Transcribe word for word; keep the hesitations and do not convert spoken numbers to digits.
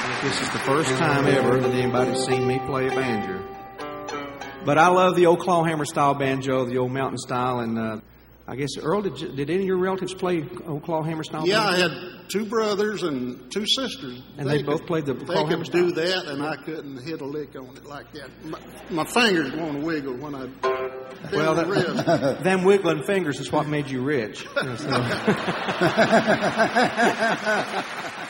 This is the first time ever that anybody's seen me play a banjo. But I love the old clawhammer style banjo, the old mountain style, and uh, I guess, Earl, did, you, did any of your relatives play old clawhammer style Yeah, banjo? I had two brothers and two sisters. And they, they both played the They clawhammer could style? do that, and I couldn't hit a lick on it like that. My, my fingers won't wiggle when I bend Well, the that, wrist. them wiggling fingers is what made you rich. You know, so.